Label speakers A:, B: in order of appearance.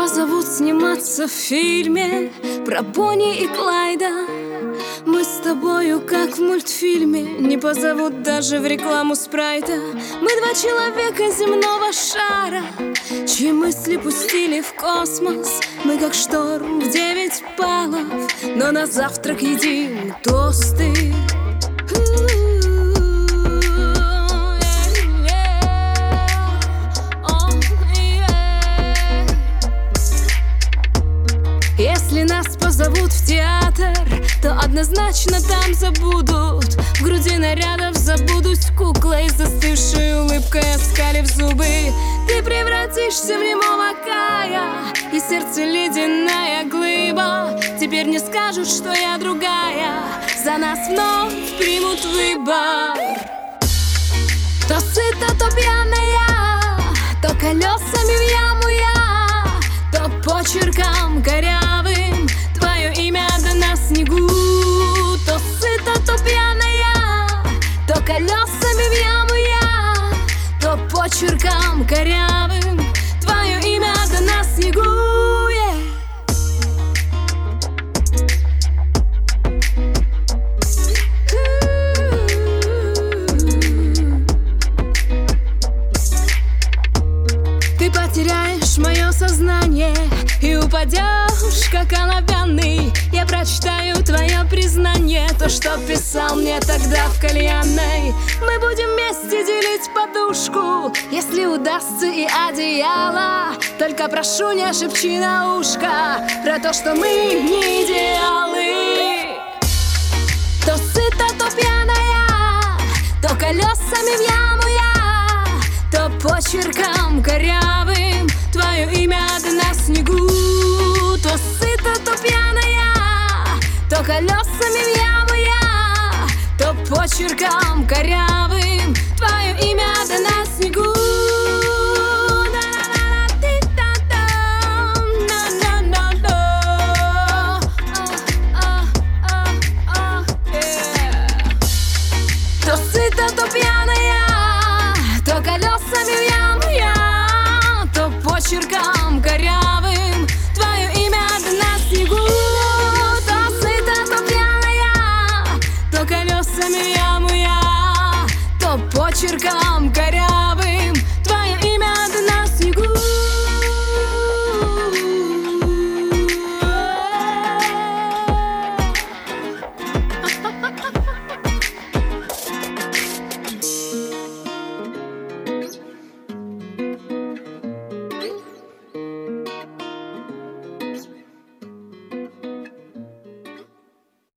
A: позовут сниматься в фильме про Бонни и Клайда, мы с тобою как в мультфильме. Не позовут даже в рекламу спрайта. Мы два человека земного шара, чьи мысли пустили в космос. Мы как шторм в 9 баллов, но на завтрак едим тосты. Если нас позовут в театр, то однозначно там забудут. В груди нарядов забудусь куклой, застывшей улыбкой оскалив зубы. Ты превратишься в немого Кая, и сердце ледяная глыба. Теперь не скажут, что я другая, за нас вновь примут выбор. То сыта, то пьяная, то колесами в яму я, то почерком корявым твое имя да на снегу. То сыта, то пьяная, то колесами в яму я, то почерком корявым твое имя да на снегу. Ты потеряешь мое сознание и упадешь, как оловянный. Я прочитаю твое признание, то, что писал мне тогда в кальянной. Мы будем вместе делить подушку, если удастся и одеяло. Только прошу, не шепчи на ушко про то, что мы не идеалы. То сыта, то пьяная, то колесами в яму я, то почерком корявым твое имя да на снегу. То сыта, то пьяная, то колесами в яму я, то почерком корявым твое имя да на снегу. То сыта, то пьяная, то колесами в яму я, то почерком корявым твое имя да на снегу. То сыта, то пьяная, то колесами в яму я, то почерком корявым